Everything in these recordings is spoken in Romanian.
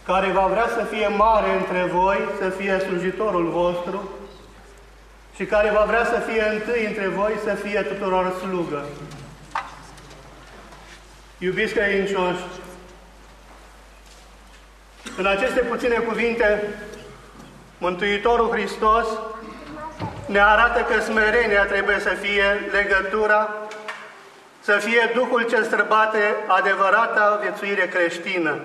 care va vrea să fie mare între voi, să fie slujitorul vostru, și care va vrea să fie întâi între voi, să fie tuturor slugă. Iubiți credincioși, în aceste puține cuvinte, Mântuitorul Hristos ne arată că smerenia trebuie să fie legătura, să fie Duhul ce străbate adevărata viețuire creștină.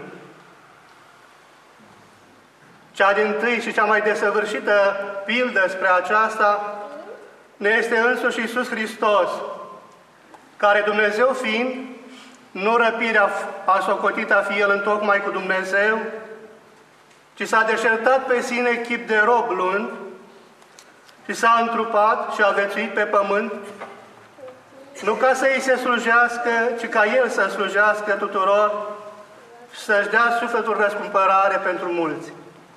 Cea dintâi și cea mai desăvârșită pildă spre aceasta ne este însuși Iisus Hristos, care, Dumnezeu fiind, nu răpirea a socotit a fi El întocmai cu Dumnezeu, ci s-a deșertat pe sine chip de rob luând și s-a întrupat și a viețuit pe pământ, nu ca să îi se slujească, ci ca El să slujească tuturor și să-și dea sufletul răscumpărare pentru mulți.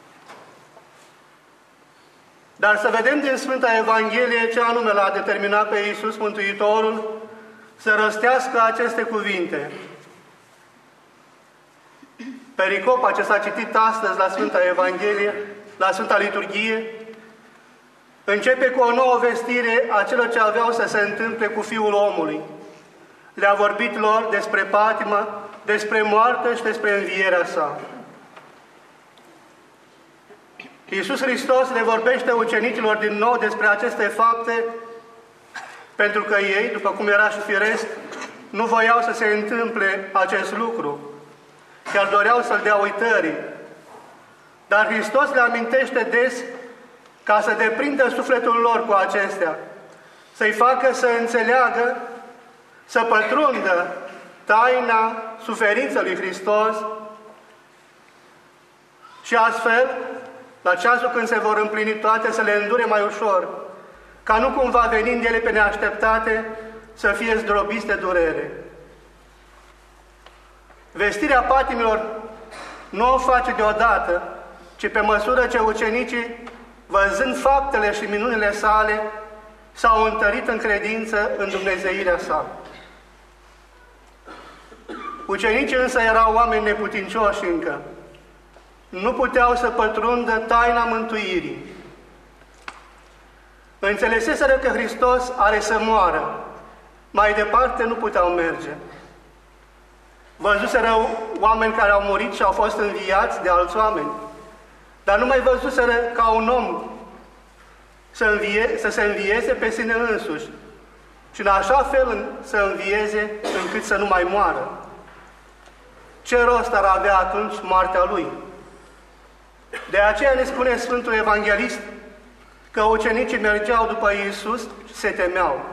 Dar să vedem din Sfânta Evanghelie ce anume l-a determinat pe Iisus Mântuitorul să rostească aceste cuvinte. Pericopa ce s-a citit astăzi la Sfânta Evanghelie, la Sfânta Liturghie, începe cu o nouă vestire a celor ce aveau să se întâmple cu Fiul omului. Le-a vorbit lor despre patimă, despre moarte și despre învierea sa. Iisus Hristos le vorbește ucenicilor din nou despre aceste fapte, pentru că ei, după cum era și firesc, nu voiau să se întâmple acest lucru, chiar doreau să-L dea uitării. Dar Hristos le amintește des ca să deprindă sufletul lor cu acestea, să-i facă să înțeleagă, să pătrundă taina suferinței lui Hristos și astfel, la ceasul când se vor împlini toate, să le îndure mai ușor, ca nu cumva venind ele pe neașteptate să fie zdrobiți de durere. Vestirea patimilor nu o face deodată, ci pe măsură ce ucenicii, văzând faptele și minunile sale, s-au întărit în credință în dumnezeirea sa. Ucenicii însă erau oameni neputincioși încă. Nu puteau să pătrundă taina mântuirii. Înțeleseseră că Hristos are să moară. Mai departe nu puteau merge. Văzuseră oameni care au murit și au fost înviați de alți oameni. Dar nu mai văzuseră ca un om să se învieze pe sine însuși și în așa fel să învieze încât să nu mai moară. Ce rost ar avea atunci moartea Lui? De aceea ne spune Sfântul Evanghelist că ucenicii mergeau după Iisus și se temeau.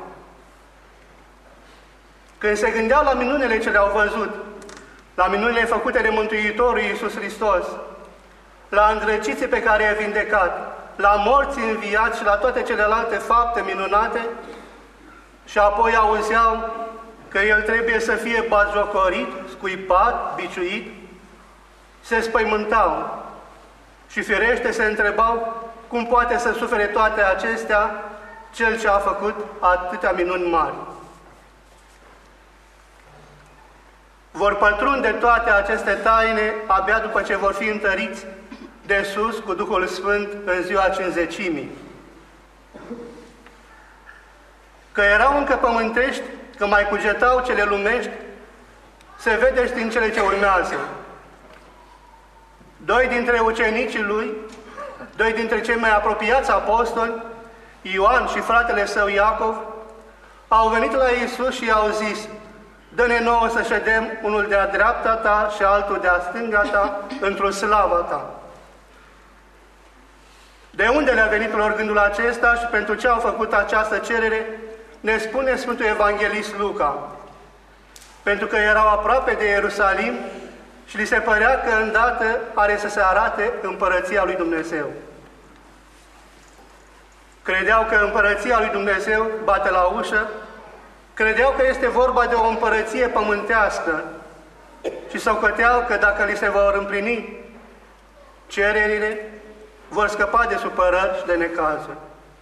Când se gândeau la minunile ce le-au văzut, la minunile făcute de Mântuitorul Iisus Hristos, la îndrăciții pe care i-a vindecat, la morții înviați și la toate celelalte fapte minunate, și apoi auzeau că El trebuie să fie batjocorit, scuipat, biciuit, se spăimântau și firește se întrebau cum poate să sufere toate acestea Cel ce a făcut atâtea minuni mari. Vor pătrunde toate aceste taine abia după ce vor fi întăriți de sus cu Duhul Sfânt în ziua Cincizecimii. Că erau încă pământești, că mai cugetau cele lumești, se vede și din cele ce urmează. Doi dintre ucenicii Lui, doi dintre cei mai apropiați apostoli, Ioan și fratele său Iacov, au venit la Iisus și i-au zis: dă-ne nouă să ședem unul de-a dreapta ta și altul de-a stânga ta într-o slava ta. De unde le-a venit lor gândul acesta și pentru ce au făcut această cerere, ne spune Sfântul Evanghelist Luca. Pentru că erau aproape de Ierusalim și li se părea că îndată are să se arate împărăția lui Dumnezeu. Credeau că împărăția lui Dumnezeu bate la ușă, credeau că este vorba de o împărăție pământească și socoteau că dacă li se vor împlini cererile, vor scăpa de supărări și de necazuri.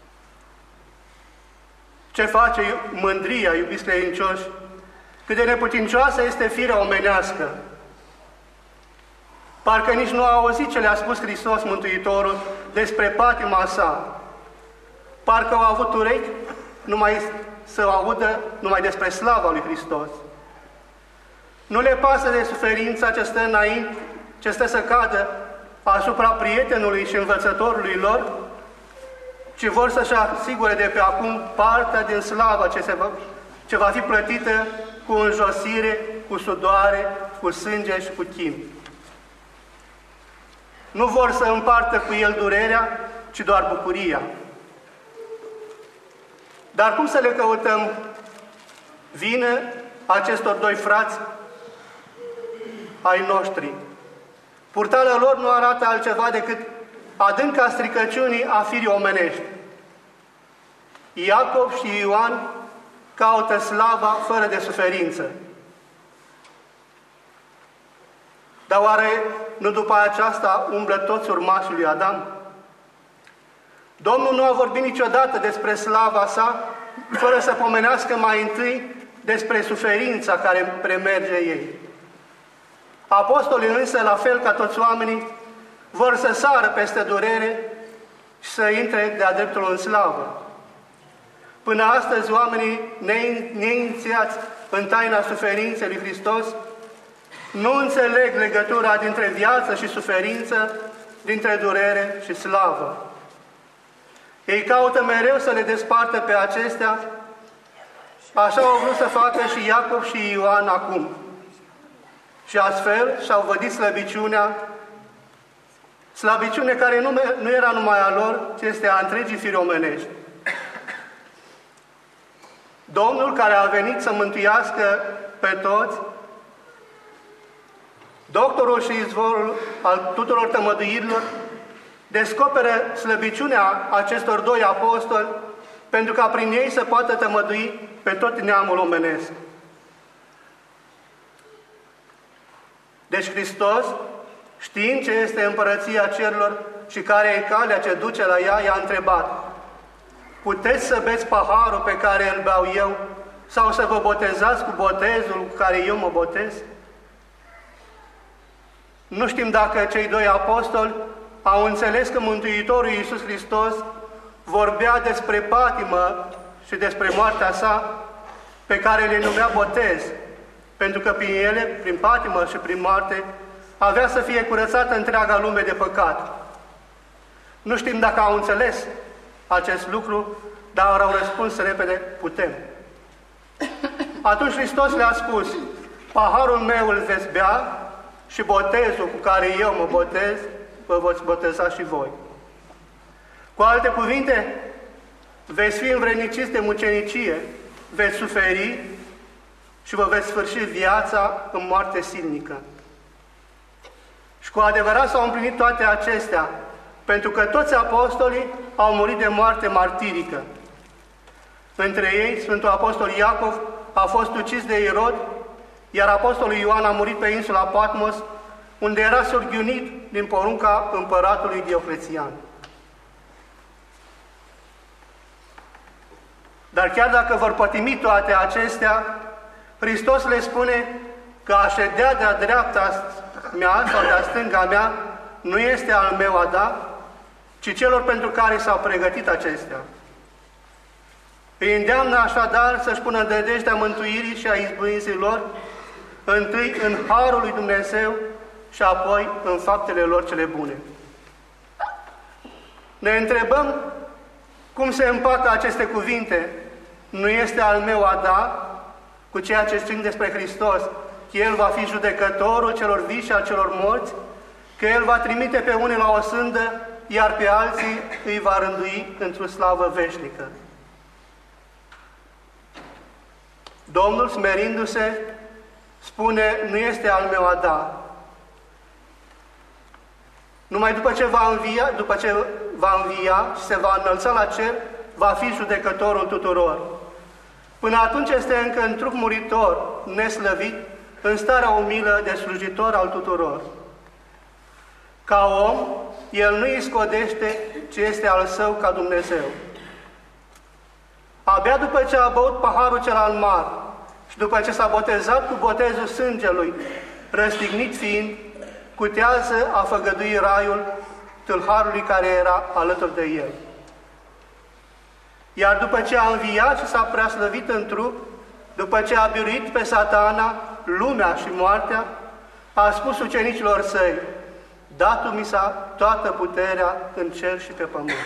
Ce face mândria, iubiți credincioși? Cât de neputincioasă este firea omenească. Parcă nici nu au auzit ce le-a spus Hristos Mântuitorul despre patima sa. Parcă au avut urechi numai să audă numai despre slava lui Hristos. Nu le pasă de suferința ce stă înainte, ce stă să cadă asupra prietenului și învățătorului lor, ci vor să-și asigure de pe acum partea din slavă ce va fi plătită cu înjosire, cu sudoare, cu sânge și cu chin. Nu vor să împartă cu el durerea, ci doar bucuria. Dar cum să le căutăm vină acestor doi frați ai noștri? Purtarea lor nu arată altceva decât adânca stricăciunii a firii omenești. Iacov și Ioan caută slava fără de suferință. Dar oare nu după aceasta umblă toți urmașii lui Adam? Domnul nu a vorbit niciodată despre slava sa, fără să pomenească mai întâi despre suferința care premerge ei. Apostolii însă, la fel ca toți oamenii, vor să sară peste durere și să intre de-a dreptul în slavă. Până astăzi, oamenii neinițiați în taina suferinței lui Hristos nu înțeleg legătura dintre viață și suferință, dintre durere și slavă. Ei caută mereu să le despartă pe acestea, așa au vrut să facă și Iacov și Ioan acum. Și astfel și-au vădit slăbiciune care nu era numai a lor, ci este a întregii firi omenești. Domnul care a venit să mântuiască pe toți, doctorul și izvorul al tuturor tămăduirilor, descoperă slăbiciunea acestor doi apostoli pentru ca prin ei să poată tămădui pe tot neamul omenesc. Deci Hristos, știind ce este împărăția cerurilor și care e calea ce duce la ea, i-a întrebat: puteți să beți paharul pe care îl beau eu sau să vă botezați cu botezul cu care eu mă botez? Nu știm dacă cei doi apostoli au înțeles că Mântuitorul Iisus Hristos vorbea despre patimă și despre moartea sa, pe care le numea botez, pentru că prin ele, prin patimă și prin moarte, avea să fie curățată întreaga lume de păcat. Nu știm dacă au înțeles acest lucru, dar au răspuns repede: putem. Atunci Hristos le-a spus: paharul meu îl veți bea și botezul cu care eu mă botez, vă voți boteza și voi. Cu alte cuvinte, veți fi învredniciți de mucenicie, veți suferi și vă veți sfârși viața în moarte silnică. Și cu adevărat s-au împlinit toate acestea, pentru că toți apostolii au murit de moarte martirică. Între ei, Sfântul Apostol Iacov a fost ucis de Irod, iar Apostolul Ioan a murit pe insula Patmos, unde era surghiunit din porunca împăratului Dioclețian. Dar chiar dacă vor pătimi toate acestea, Hristos le spune că a ședea de-a dreapta mea sau de-a stânga mea nu este al meu a da, ci celor pentru care s-au pregătit acestea. Îi îndeamnă așadar să-și pună nădejdea mântuirii și a izbâinței lor, întâi în harul lui Dumnezeu și apoi în faptele lor cele bune. Ne întrebăm cum se împacă aceste cuvinte: nu este al meu a da, cu ceea ce știm despre Hristos, că El va fi judecătorul celor vii și a celor morți, că El va trimite pe unii la o sândă, iar pe alții îi va rândui într-o slavă veșnică. Domnul, smerindu-se, spune: nu este al meu a da. Numai după ce va învia și se va înălța la cer, va fi judecătorul tuturor. Până atunci este încă în trup muritor, neslăvit, în starea umilă de slujitor al tuturor. Ca om, el nu îi scodește ce este al său ca Dumnezeu. Abia după ce a băut paharul cel al mar și după ce s-a botezat cu botezul sângelui, răstignit fiind, cutează a făgădui raiul tâlharului care era alături de el. Iar după ce a înviat și s-a preaslăvit în trup, după ce a biruit pe Satana, lumea și moartea, a spus ucenicilor săi: "Dată mi s-a toată puterea în cer și pe pământ."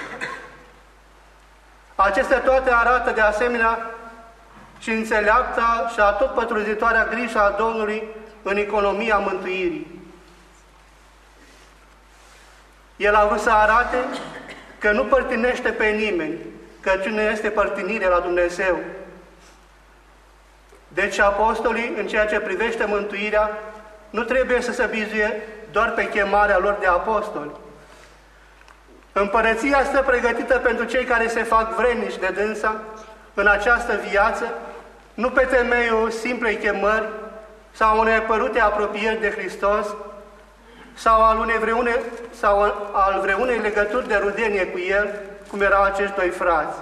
Acestea toate arată de asemenea și înțeleapta și atotpătrunzitoarea grijă a Domnului în economia mântuirii. El a vrut să arate că nu părtinește pe nimeni, căci nu este părtinire la Dumnezeu. Deci apostolii, în ceea ce privește mântuirea, nu trebuie să se bizuie doar pe chemarea lor de apostoli. Împărăția stă pregătită pentru cei care se fac vrednici de dânsa în această viață, nu pe temeiul simplei chemări sau unei părute apropieri de Hristos sau al vreunei legături de rudenie cu El, cum erau acești doi frați.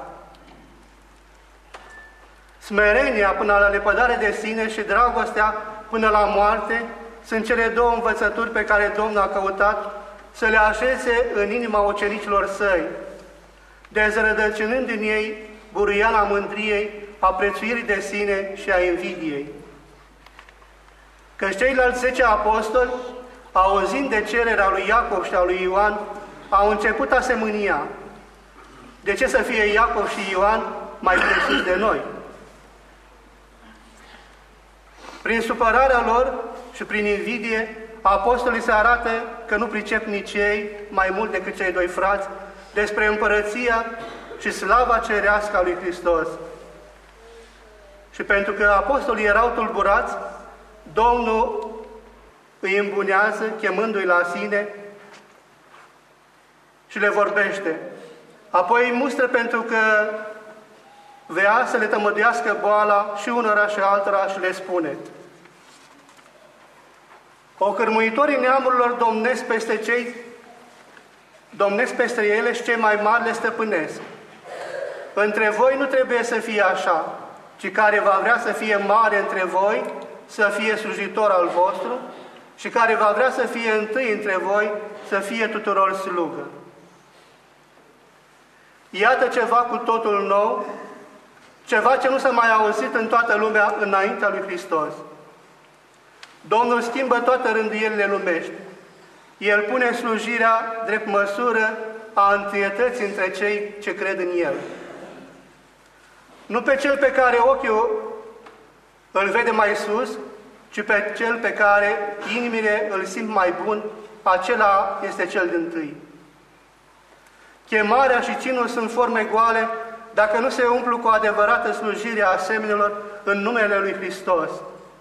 Smerenia până la lepădare de sine și dragostea până la moarte sunt cele două învățături pe care Domnul a căutat să le așeze în inima ucenicilor săi, dezrădăcinând în ei buruiala mândriei, a prețuirii de sine și a invidiei. Căci ceilalți 10 apostoli, auzind de cererea lui Iacov și a lui Ioan, au început a se mânia. De ce să fie Iacov și Ioan mai presus de noi? Prin supărarea lor și prin invidie, apostolii se arată că nu pricep nici ei, mai mult decât cei doi frați, despre împărăția și slava cerească a lui Hristos. Și pentru că apostolii erau tulburați, Domnul îi îmbunează, chemându-i la sine și le vorbește. Apoi îi mustră pentru că vrea să le tămăduiască boala și unora și altora și le spune: "Ocârmuitorii neamurilor domnesc peste ele și cei mai mari le stăpânesc. Între voi nu trebuie să fie așa, ci care va vrea să fie mare între voi, să fie slujitor al vostru, și care va vrea să fie întâi între voi, să fie tuturor slugă." Iată ceva cu totul nou, ceva ce nu s-a mai auzit în toată lumea înaintea lui Hristos. Domnul schimbă toate rânduielile lumești. El pune slujirea drept măsură a întâietății între cei ce cred în El. Nu pe cel pe care ochiul îl vede mai sus, ci pe cel pe care inimile îl simt mai bun, acela este cel dintâi. Chemarea și cinul sunt forme goale dacă nu se umplu cu adevărată slujire a semenilor în numele lui Hristos.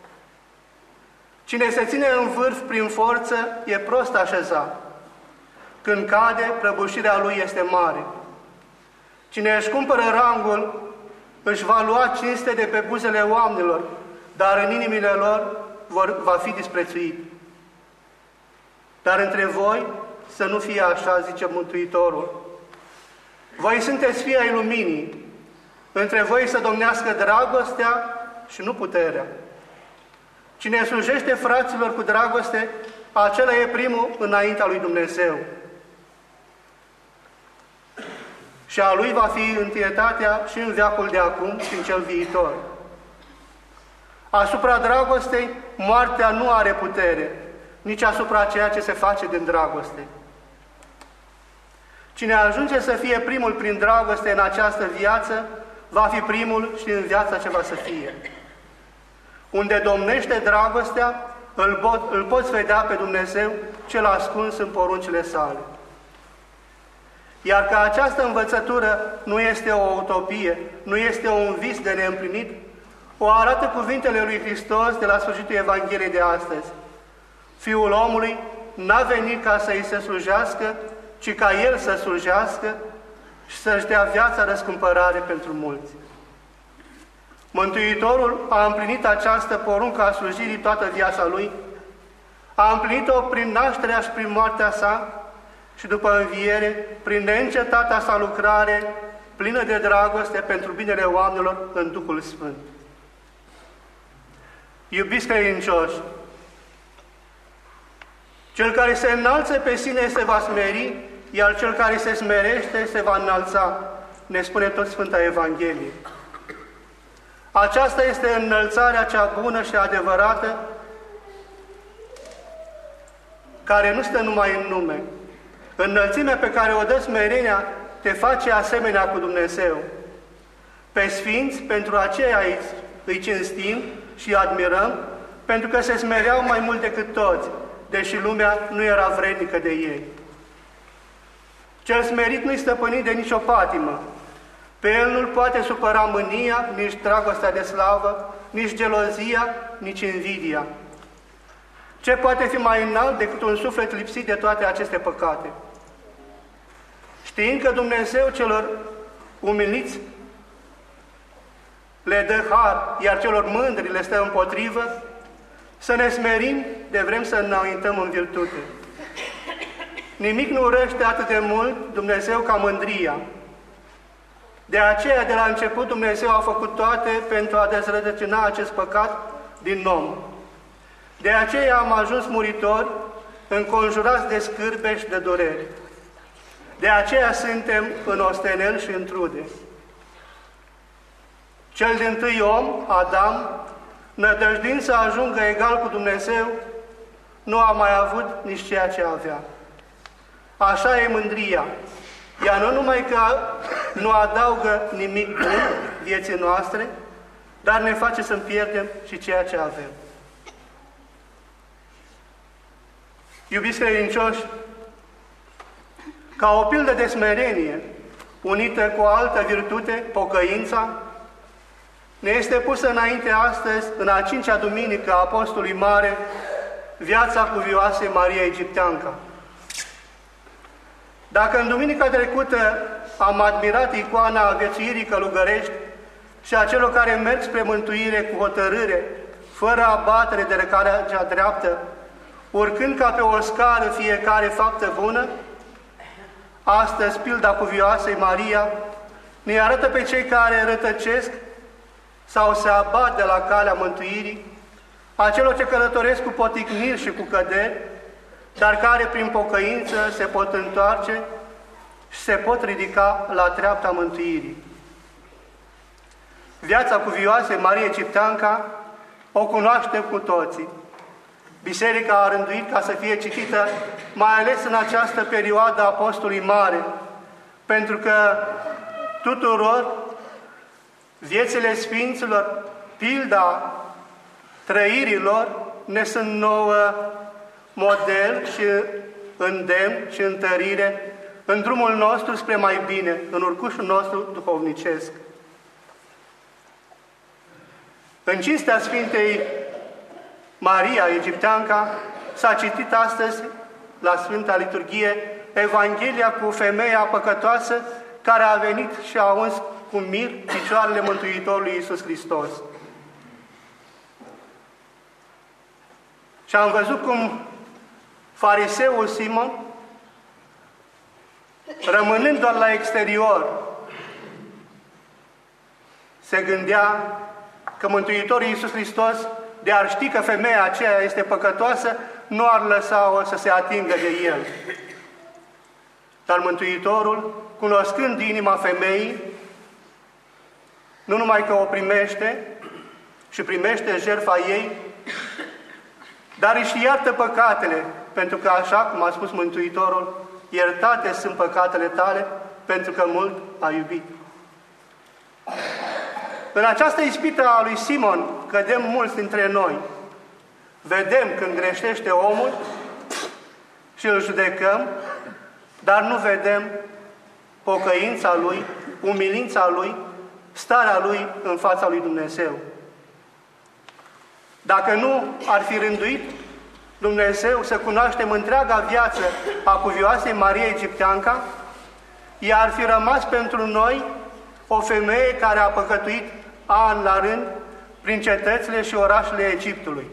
Cine se ține în vârf prin forță e prost așezat. Când cade, prăbușirea lui este mare. Cine își cumpără rangul, își va lua cinste de pe buzele oamenilor, dar în inimile lor va fi disprețuit. Dar între voi să nu fie așa, zice Mântuitorul. Voi sunteți fii ai luminii, între voi să domnească dragostea și nu puterea. Cine slujește fraților cu dragoste, acela e primul înaintea lui Dumnezeu. Și a lui va fi întâietatea și în veacul de acum și în cel viitor. Asupra dragostei, moartea nu are putere, nici asupra ceea ce se face din dragoste. Cine ajunge să fie primul prin dragoste în această viață, va fi primul și în viața ce va să fie. Unde domnește dragostea, îl poți vedea pe Dumnezeu cel ascuns în poruncile sale. Iar că această învățătură nu este o utopie, nu este un vis de neîmplinit, o arată cuvintele lui Hristos de la sfârșitul Evangheliei de astăzi. Fiul omului n-a venit ca să îi se slujească, ci ca El să slujească și să-și dea viața răscumpărare pentru mulți. Mântuitorul a împlinit această poruncă a slujirii toată viața Lui, a împlinit-o prin nașterea și prin moartea sa și după înviere, prin neîncetata sa lucrare, plină de dragoste pentru binele oamenilor în Duhul Sfânt. Iubiți credincioși, Cel care se înalță pe sine se va smeri, iar cel care se smerește se va înălța, ne spune tot Sfânta Evanghelie. Aceasta este înălțarea cea bună și adevărată, care nu stă numai în nume. Înălțimea pe care o dă smerenia te face asemenea cu Dumnezeu. Pe sfinți, pentru aceea îi cinstim și admirăm, pentru că se smereau mai mult decât toți, deși lumea nu era vrednică de ei. Cel smerit nu-i stăpânit de nicio patimă. Pe el nu-l poate supăra mânia, nici dragostea de slavă, nici gelozia, nici invidia. Ce poate fi mai înalt decât un suflet lipsit de toate aceste păcate? Știind că Dumnezeu celor umiliți le dă har, iar celor mândri le stă împotrivă, să ne smerim de vrem să înaintăm în virtute. Nimic nu urăște atât de mult Dumnezeu ca mândria. De aceea, de la început, Dumnezeu a făcut toate pentru a dezrădăcina acest păcat din om. De aceea am ajuns muritori, înconjurați de scârbe și de dureri. De aceea suntem în ostenel și în trude. Cel dintâi om, Adam, nădăjdind să ajungă egal cu Dumnezeu, nu a mai avut nici ceea ce avea. Așa e mândria. Ea nu numai că nu adaugă nimic bun vieții noastre, dar ne face să pierdem și ceea ce avem. Iubiți credincioși, ca o pildă de smerenie, unită cu o altă virtute, pocăința, ne este pusă înainte astăzi, în a 5-a duminică a Apostolului Mare, viața cuvioasei Maria Egipteanca. Dacă în duminica trecută am admirat icoana viețuirii călugărești și a celor care merg spre mântuire cu hotărâre, fără abatere de calea cea dreaptă, urcând ca pe o scară fiecare faptă bună, astăzi pilda cuvioasei Maria ne arată pe cei care rătăcesc sau se abat de la calea mântuirii, a celor ce călătoresc cu poticniri și cu căderi, dar care prin pocăință se pot întoarce și se pot ridica la treapta mântuirii. Viața cuvioasei Maria Egipteanca o cunoaștem cu toții. Biserica a rânduit ca să fie citită, mai ales în această perioadă a Apostolului Mare, pentru că tuturor viețile Sfinților, pilda trăirilor, ne sunt nouă model și îndemn și întărire în drumul nostru spre mai bine, în urcușul nostru duhovnicesc. În cinstea Sfintei Maria Egipteanca s-a citit astăzi la Sfânta Liturghie Evanghelia cu femeia păcătoasă care a venit și a uns cu mir picioarele Mântuitorului Iisus Hristos. Și am văzut cum fariseul Simon, rămânând doar la exterior, se gândea că Mântuitorul Iisus Hristos, de ar ști că femeia aceea este păcătoasă, nu ar lăsa-o să se atingă de el. Dar Mântuitorul, cunoscând inima femeii, nu numai că o primește și primește jertfa ei, dar își iartă păcatele, pentru că, așa cum a spus Mântuitorul, iertate sunt păcatele tale, pentru că mult a iubit. În această ispită a lui Simon cădem mulți dintre noi. Vedem când greșește omul și îl judecăm, dar nu vedem pocăința lui, umilința lui, starea lui în fața lui Dumnezeu. Dacă nu ar fi rânduit Dumnezeu să cunoaștem întreaga viață a cuvioasei Maria Egipteanca, ea ar fi rămas pentru noi o femeie care a păcătuit an la rând prin cetățile și orașele Egiptului.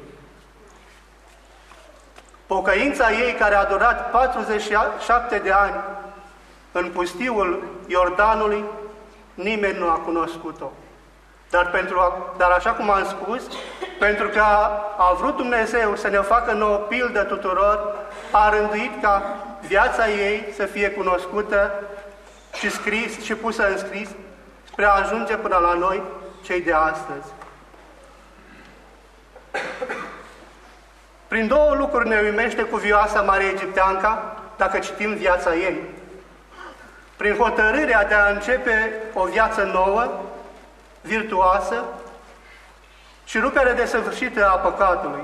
Pocăința ei, care a durat 47 de ani în pustiul Iordanului, nimeni nu a cunoscut-o. Dar așa cum am spus, pentru că a vrut Dumnezeu să ne facă nouă pildă tuturor, a rânduit ca viața ei să fie cunoscută și scris și pusă în scris spre a ajunge până la noi, cei de astăzi. Prin două lucruri ne uimește cuvioasa Maria Egipteanca, dacă citim viața ei. Prin hotărârea de a începe o viață nouă, virtuoasă și ruperea desăvârșită a păcatului.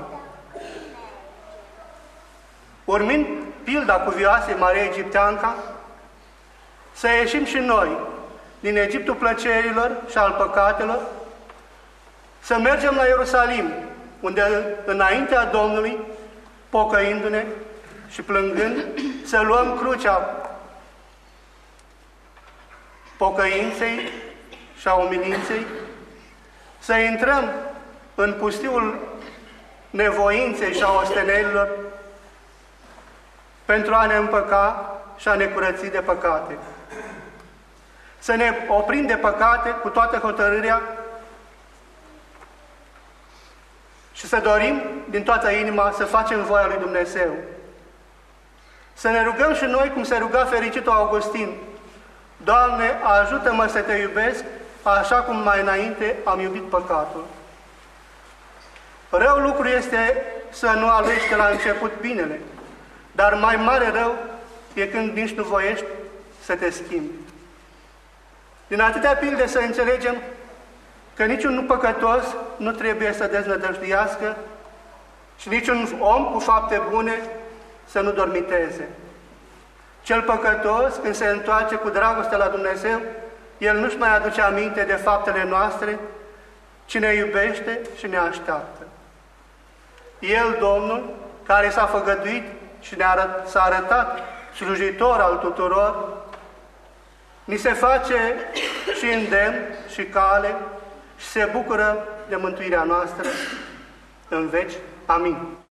Urmind pilda cuvioasei Maria Egipteanca, să ieșim și noi din Egiptul plăcerilor și al păcatelor, să mergem la Ierusalim, unde înaintea Domnului, pocăindu-ne și plângând, să luăm crucea pocăinței și a umilinței, să intrăm în pustiul nevoinței și a ostenelilor pentru a ne împăca și a ne curăți de păcate. Să ne oprim de păcate cu toată hotărârea și să dorim din toată inima să facem voia lui Dumnezeu. Să ne rugăm și noi cum se ruga fericitul Augustin: Doamne, ajută-mă să Te iubesc așa cum mai înainte am iubit păcatul. Rău lucru este să nu alegi de la început binele, dar mai mare rău e când nici nu voiești să te schimbi. Din atâtea pilde să înțelegem că niciun păcătos nu trebuie să deznădăjduiască și niciun om cu fapte bune să nu dormiteze. Cel păcătos, când se întoarce cu dragoste la Dumnezeu, el nu-și mai aduce aminte de faptele noastre, ci ne iubește și ne așteaptă. El, Domnul, care s-a făgăduit și s-a arătat slujitor al tuturor, ni se face și îndemn și cale și se bucură de mântuirea noastră în veci. Amin.